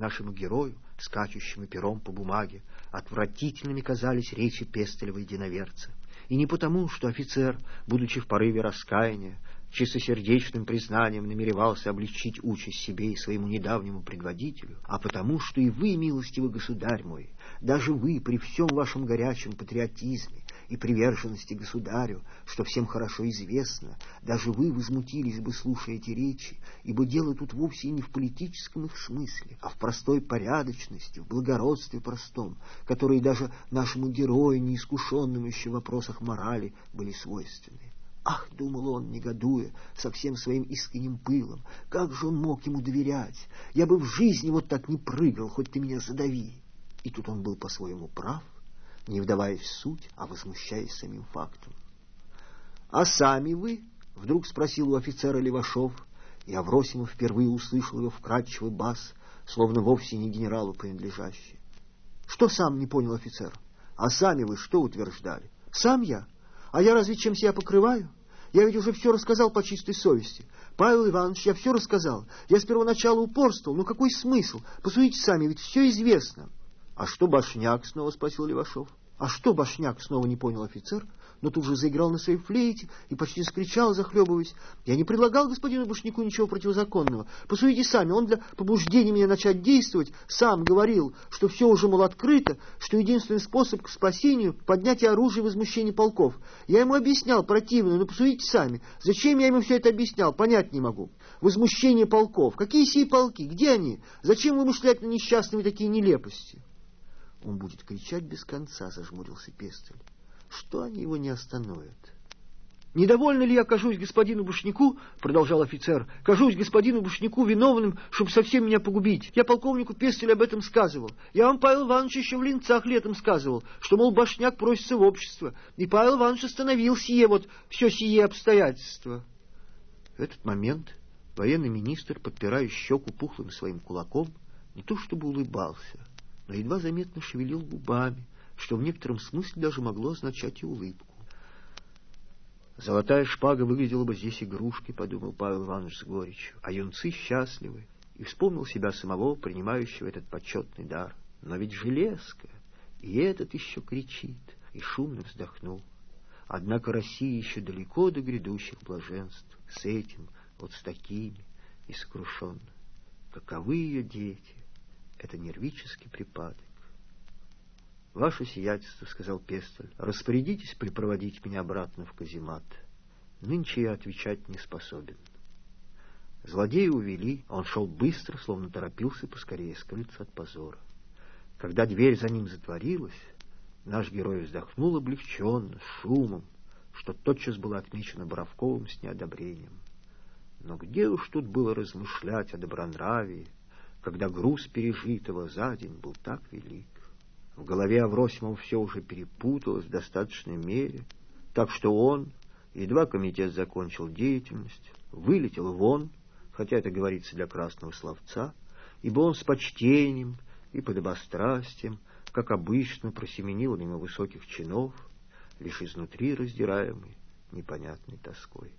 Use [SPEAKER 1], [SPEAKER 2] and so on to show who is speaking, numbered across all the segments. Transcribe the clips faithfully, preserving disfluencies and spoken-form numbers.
[SPEAKER 1] Нашему герою, скачущему пером по бумаге, отвратительными казались речи Пестелева единоверца. И не потому, что офицер, будучи в порыве раскаяния, чистосердечным признанием намеревался облегчить участь себе и своему недавнему предводителю, а потому, что и вы, милостивый государь мой, даже вы, при всем вашем горячем патриотизме и приверженности государю, что всем хорошо известно, даже вы возмутились бы, слушая эти речи, ибо дело тут вовсе не в политическом их смысле, а в простой порядочности, в благородстве простом, которые даже нашему герою, неискушенному еще в вопросах морали, были свойственны. Ах, думал он, негодуя, со всем своим искренним пылом, как же он мог ему доверять? Я бы в жизни вот так не прыгал, хоть ты меня задави. И тут он был по-своему прав, не вдаваясь в суть, а возмущаясь самим фактом. — А сами вы? — вдруг спросил у офицера Левашов, и Авросимов впервые услышал его вкрадчивый бас, словно вовсе не генералу принадлежащий. — Что сам, не понял офицер? — А сами вы что утверждали? — Сам я? А я разве чем себя покрываю? Я ведь уже все рассказал по чистой совести. Павел Иванович, я все рассказал. Я с первоначала упорствовал. Ну какой смысл? Посудите сами, ведь все известно. — А что Башняк? — снова спросил Левашов. — А что Башняк? — снова не понял офицер, но тут же заиграл на своей флейте и почти закричал, захлебываясь. — Я не предлагал господину Башняку ничего противозаконного. Посудите сами, он для побуждения меня начать действовать сам говорил, что все уже, мол, открыто, что единственный способ к спасению — поднятие оружия и возмущение полков. Я ему объяснял противно, но посудите сами, зачем я ему все это объяснял, понять не могу. Возмущение полков. Какие сии полки? Где они? Зачем вымышлять на несчастными такие нелепости? Он будет кричать без конца, зажмурился Пестель. Что они его не остановят? — Недовольно ли я кажусь господину Башняку, — продолжал офицер, — кажусь господину Башняку виновным, чтобы совсем меня погубить. Я полковнику Пестелю об этом сказывал. Я вам, Павел Иванович, еще в Ленцах летом сказывал, что, мол, Башняк просится в общество. И Павел Иванович остановил сие вот, все сие обстоятельства. В этот момент военный министр, подпирая щеку пухлым своим кулаком, не то чтобы улыбался, но едва заметно шевелил губами, что в некотором смысле даже могло означать и улыбку. «Золотая шпага выглядела бы здесь игрушкой», — подумал Павел Иванович с горечью, — «а юнцы счастливы», и вспомнил себя самого, принимающего этот почетный дар. «Но ведь железка, и этот еще кричит», и шумно вздохнул. Однако Россия еще далеко до грядущих блаженств, с этим, вот с такими, и сокрушенно. Каковы ее дети? Это нервический припадок. — Ваше сиятельство, — сказал Пестель, — распорядитесь припроводить меня обратно в каземат. Нынче я отвечать не способен. Злодея увели, а он шел быстро, словно торопился поскорее скрыться от позора. Когда дверь за ним затворилась, наш герой вздохнул облегченно, шумом, что тотчас было отмечено Боровковым с неодобрением. Но где уж тут было размышлять о добронравии, когда груз пережитого за день был так велик? В голове Авросимова все уже перепуталось в достаточной мере, так что он, едва комитет закончил деятельность, вылетел вон, хотя это говорится для красного словца, ибо он с почтением и подобострастием, как обычно, просеменил мимо высоких чинов, лишь изнутри раздираемый непонятной тоской.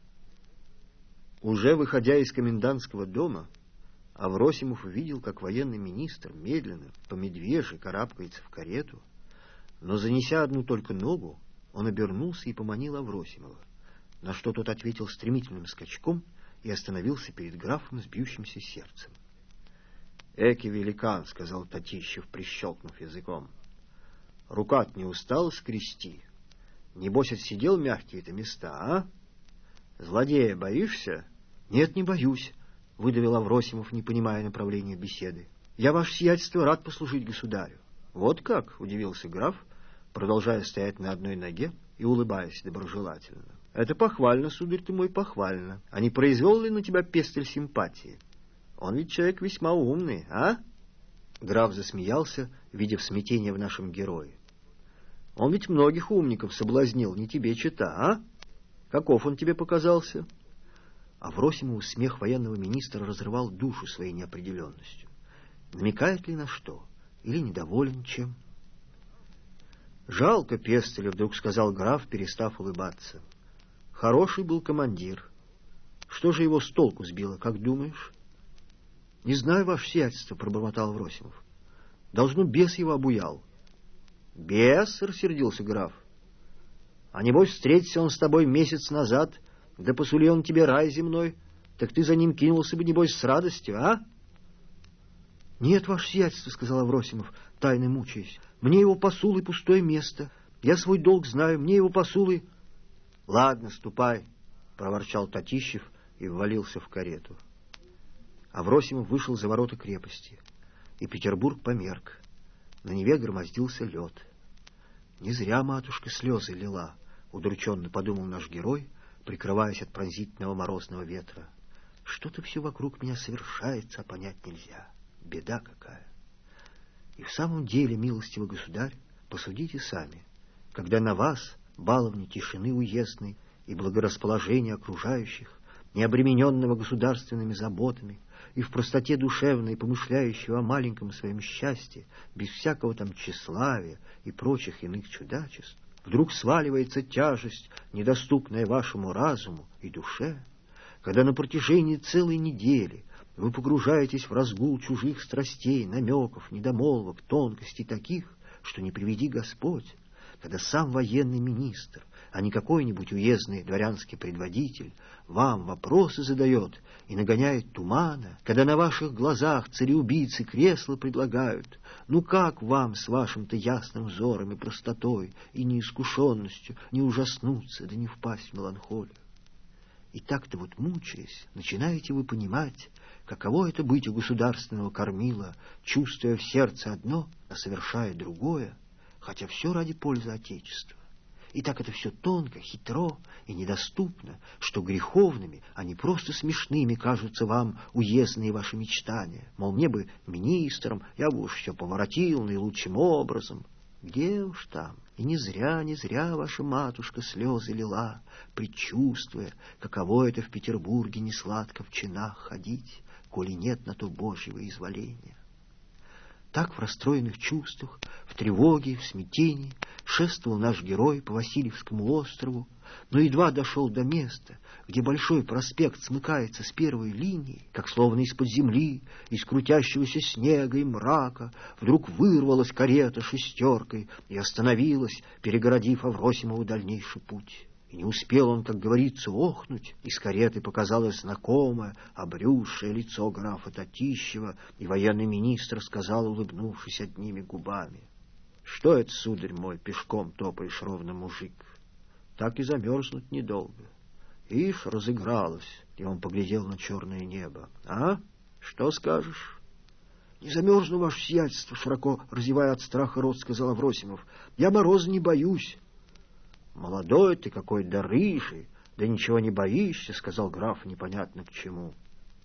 [SPEAKER 1] Уже выходя из комендантского дома, Авросимов увидел, как военный министр медленно, по медвежьи, карабкается в карету, но, занеся одну только ногу, он обернулся и поманил Авросимова, на что тот ответил стремительным скачком и остановился перед графом с бьющимся сердцем. — Эки великан, — сказал Татищев, прищелкнув языком, — рука-то не устала скрести? Небось, отсидел мягкие-то места, а? Злодея боишься? — Нет, не боюсь, — выдавил Авросимов, не понимая направления беседы. — Я, ваше сиятельство, рад послужить государю. — Вот как? — удивился граф, продолжая стоять на одной ноге и улыбаясь доброжелательно. — Это похвально, сударь ты мой, похвально. А не произвел ли на тебя Пестель симпатии? Он ведь человек весьма умный, а? Граф засмеялся, видя смятение в нашем герое. — Он ведь многих умников соблазнил, не тебе чета, а? Каков он тебе показался? Авросимову смех военного министра разрывал душу своей неопределенностью. Намекает ли на что? Или недоволен чем? — Жалко Пестеля, — вдруг сказал граф, перестав улыбаться. — Хороший был командир. Что же его с толку сбило, как думаешь? — Не знаю, ваше сиятельство, — пробормотал Авросимов. — Должно, бес его обуял. — Бес? — рассердился граф. — А небось, встретился он с тобой месяц назад, да посулил он тебе рай земной, так ты за ним кинулся бы, небось, с радостью, а? — Нет, ваше сиятельство, — сказал Авросимов, тайно мучаясь. — Мне его посулы пустое место. Я свой долг знаю, мне его посулы... — Ладно, ступай, — проворчал Татищев и ввалился в карету. Авросимов вышел за ворота крепости, и Петербург померк. На Неве громоздился лед. Не зря матушка слезы лила, удрученно подумал наш герой, прикрываясь от пронзительного морозного ветра. Что-то все вокруг меня совершается, а понять нельзя. Беда какая. И в самом деле, милостивый государь, посудите сами, когда на вас, баловни тишины уездной и благорасположения окружающих, не обремененного государственными заботами, и в простоте душевной, помышляющего о маленьком своем счастье, без всякого там тщеславия и прочих иных чудачеств, вдруг сваливается тяжесть, недоступная вашему разуму и душе, когда на протяжении целой недели вы погружаетесь в разгул чужих страстей, намеков, недомолвок, тонкостей таких, что не приведи Господь, когда сам военный министр, а не какой-нибудь уездный дворянский предводитель, вам вопросы задает и нагоняет тумана, когда на ваших глазах цареубийцы кресла предлагают, ну как вам с вашим-то ясным взором и простотой, и неискушенностью не ужаснуться, да не впасть в меланхолию? И так-то вот мучаясь, начинаете вы понимать, каково это быть у государственного кормила, чувствуя в сердце одно, а совершая другое, хотя все ради пользы Отечества. И так это все тонко, хитро и недоступно, что греховными, а не просто смешными кажутся вам уездные ваши мечтания. Мол, мне бы министром, я бы уж все поворотил наилучшим образом. Где уж там? И не зря, не зря ваша матушка слезы лила, предчувствуя, каково это в Петербурге несладко в чинах ходить, коли нет на то Божьего изволения. Так в расстроенных чувствах, в тревоге, в смятении шествовал наш герой по Васильевскому острову, но едва дошел до места, где Большой проспект смыкается с первой линией, как словно из-под земли, из крутящегося снега и мрака, вдруг вырвалась карета шестеркой и остановилась, перегородив Авросимову дальнейший путь. И не успел он, как говорится, охнуть, из кареты показалось знакомое, обрюзшее лицо графа Татищева, и военный министр сказал, улыбнувшись одними губами: — Что это, сударь мой, пешком топаешь, ровно мужик? Так и замерзнуть недолго. Ишь, разыгралось, и он поглядел на черное небо. — А? Что скажешь? — Не замерзну, ваше сиятельство, — широко разевая от страха рот, сказал Авросимов. — Я мороза не боюсь. — Молодой ты какой, да рыжий, да ничего не боишься, — сказал граф непонятно к чему.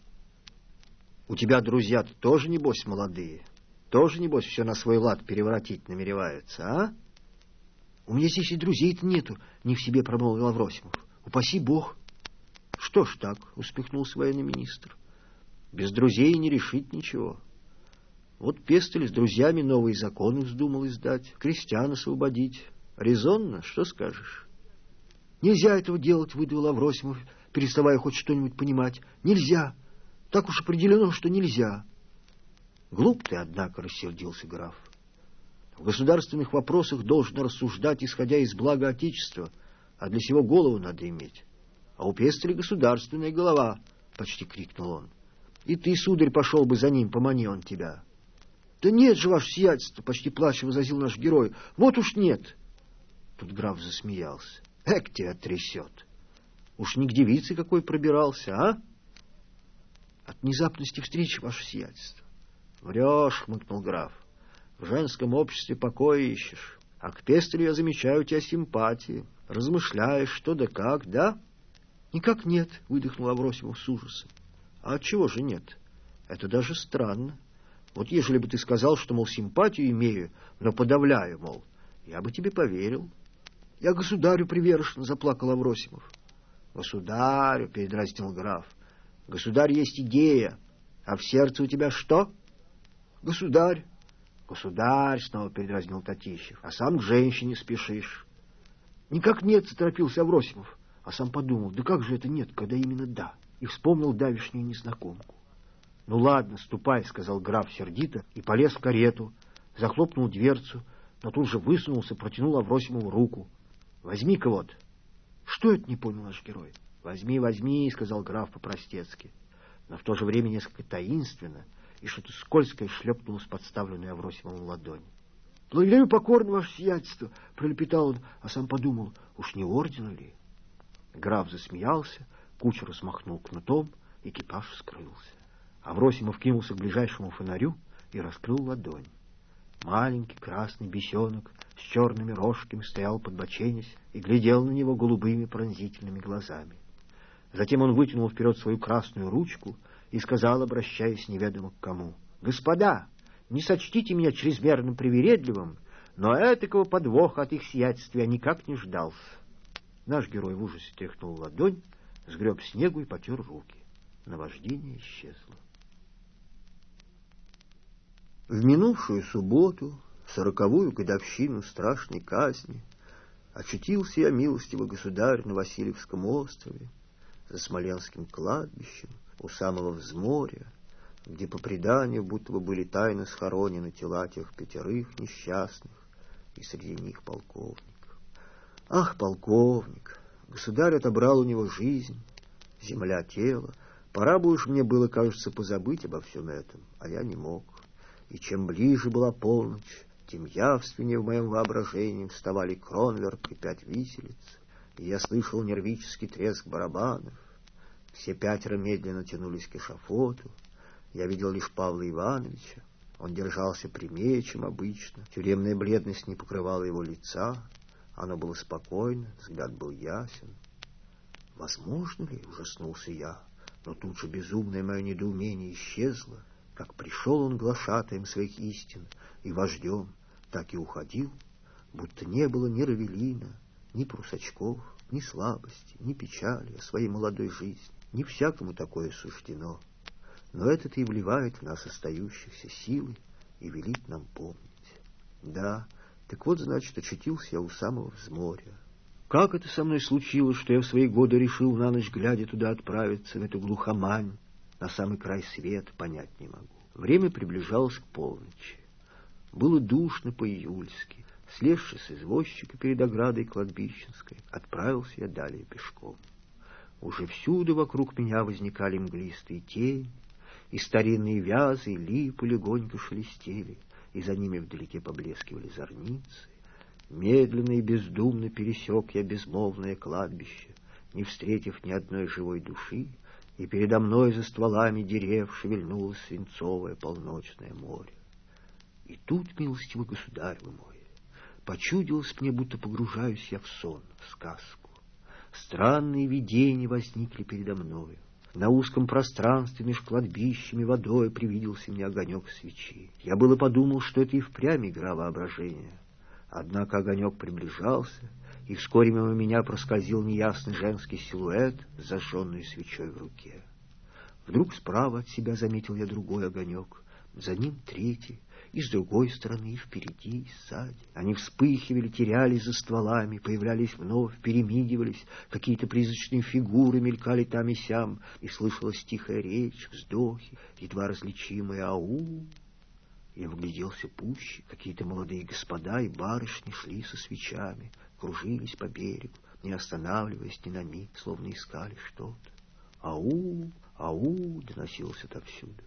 [SPEAKER 1] — У тебя друзья-то тоже, небось, молодые, тоже, небось, все на свой лад переворотить намереваются, а? — У меня здесь и друзей-то нету, — не в себе промолвил Авросимов. — Упаси бог. — Что ж так, — усмехнулся военный министр, — без друзей не решить ничего. Вот Пестель с друзьями новые законы вздумал издать, крестьян освободить. Резонно, что скажешь? — Нельзя этого делать, — выдавил Авросимов, переставая хоть что-нибудь понимать. — Нельзя. Так уж определено, что нельзя. — Глуп ты, однако, — рассердился граф. — В государственных вопросах должно рассуждать, исходя из блага Отечества, а для сего голову надо иметь. А у Пестеля государственная голова, — почти крикнул он. — И ты, сударь, пошел бы за ним, помани он тебя. — Да нет же, ваше сиятельство, — почти плача возразил наш герой. — Вот уж нет. Тут граф засмеялся. — Эк, тебя трясет. Уж не к девице какой пробирался, а? — От внезапности встречи, ваше сиятельство. — Врешь, — хмыкнул граф. — В женском обществе покоя ищешь. А к Пестелю я замечаю у тебя симпатии. Размышляешь, что да как, да? — Никак нет, — выдохнул Авросимов с ужасом. — А отчего же нет? Это даже странно. Вот ежели бы ты сказал, что, мол, симпатию имею, но подавляю, мол, я бы тебе поверил. — Я государю привержен, — заплакал Авросимов. — Государю, — передразнил граф. — Государь есть идея. А в сердце у тебя что? — Государь. — Государь, — снова передразнил Татищев. — А сам к женщине спешишь. — Никак нет, — заторопился Авросимов. А сам подумал, да как же это нет, когда именно да? И вспомнил давешнюю незнакомку. — «Ну ладно, ступай», — сказал граф сердито и полез в карету, захлопнул дверцу, но тут же высунулся, протянул Авросимову руку. «Возьми-ка вот». «Что это?» — не понял наш герой. «Возьми, возьми», — сказал граф по-простецки, но в то же время несколько таинственно, и что-то скользкое шлепнуло с подставленной Авросимову ладони. «Благодарю покорно, ваше сиятельство», — пролепетал он, а сам подумал, уж не ордена ли? Граф засмеялся, кучер смахнул кнутом, экипаж скрылся. Авросимов кинулся к ближайшему фонарю и раскрыл ладонь. Маленький красный бесенок с черными рожками стоял подбоченясь и глядел на него голубыми пронзительными глазами. Затем он вытянул вперед свою красную ручку и сказал, обращаясь неведомо к кому: «Господа, не сочтите меня чрезмерно привередливым, но этакого подвоха от их сиятельства я никак не ждал». Наш герой в ужасе тряхнул ладонь, сгреб снегу и потер руки. Наваждение исчезло. В минувшую субботу, сороковую годовщину страшной казни, очутился я, милостивый государь, на Васильевском острове, за Смоленским кладбищем, у самого взморья, где по преданию будто бы были тайно схоронены тела тех пятерых несчастных, и среди них полковник. Ах, полковник! Государь отобрал у него жизнь, земля тело. Пора бы уж мне было, кажется, позабыть обо всем этом, а я не мог. И чем ближе была полночь, тем явственнее в моем воображении вставали Кронверк и пять виселиц, и я слышал нервический треск барабанов. Все пятеро медленно тянулись к эшафоту. Я видел лишь Павла Ивановича. Он держался прямее, чем обычно. Тюремная бледность не покрывала его лица. Оно было спокойно, взгляд был ясен. «Возможно ли?» — ужаснулся я. Но тут же безумное мое недоумение исчезло. Как пришел он глашатаем своих истин и вождем, так и уходил, будто не было ни Равелина, ни прусачков, ни слабости, ни печали о своей молодой жизни. Не всякому такое суждено. Но это-то и вливает в нас остающихся силы и велит нам помнить. Да, так вот, значит, очутился я у самого взморья. Как это со мной случилось, что я в свои годы решил на ночь глядя туда отправиться, в эту глухомань, на самый край света, понять не могу. Время приближалось к полночи. Было душно по-июльски. Слезши с извозчика перед оградой кладбищенской, отправился я далее пешком. Уже всюду вокруг меня возникали мглистые тени, и старинные вязы и липы легонько шелестели, и за ними вдалеке поблескивали зорницы. Медленно и бездумно пересек я безмолвное кладбище, не встретив ни одной живой души, и передо мной за стволами дерев шевельнулось свинцовое полночное море. И тут, милостивый государь вы мой, почудилось мне, будто погружаюсь я в сон, в сказку. Странные видения возникли передо мною. На узком пространстве меж кладбищами водой привиделся мне огонек свечи. Я было подумал, что это и впрямь игра воображения. Однако огонек приближался, и вскоре мимо меня проскользил неясный женский силуэт с зажженной свечой в руке. Вдруг справа от себя заметил я другой огонек, за ним третий, и с другой стороны, и впереди, и сзади. Они вспыхивали, терялись за стволами, появлялись вновь, перемигивались, какие-то призрачные фигуры мелькали там и сям, и слышалась тихая речь, вздохи, едва различимые «ау». Я вгляделся пуще, какие-то молодые господа и барышни шли со свечами, кружились по берегу, не останавливаясь ни на миг, словно искали что-то. «Ау, ау!» — доносилось отовсюду.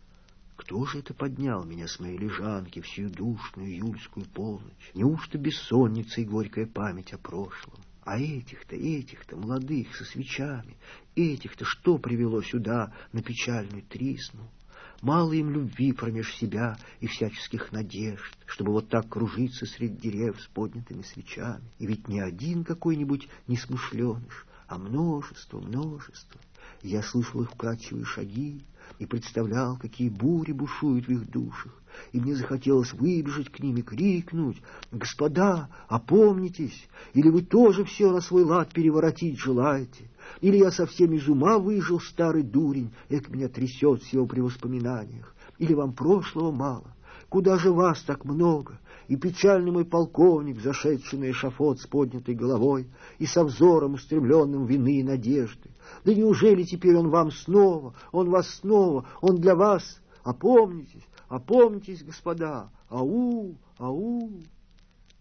[SPEAKER 1] Кто же это поднял меня с моей лежанки в сию душную июльскую полночь? Неужто бессонница и горькая память о прошлом? А этих-то, этих-то, молодых, со свечами, этих-то что привело сюда, на печальную тризну? Мало им любви промеж себя и всяческих надежд, чтобы вот так кружиться среди дерев с поднятыми свечами. И ведь не один какой-нибудь несмышленыш, а множество, множество. Я слышал их вкрадчивые шаги и представлял, какие бури бушуют в их душах, и мне захотелось выбежать к ним и крикнуть: «Господа, опомнитесь! Или вы тоже все на свой лад переворотить желаете? Или я совсем из ума выжил, старый дурень, эк меня трясет всего при воспоминаниях? Или вам прошлого мало? Куда же вас так много? и печальный мой полковник, зашедший на эшафот с поднятой головой и со взором, устремленным вины и надежды. Да неужели теперь он вам снова, он вас снова, он для вас? Опомнитесь, опомнитесь, господа! Ау, ау!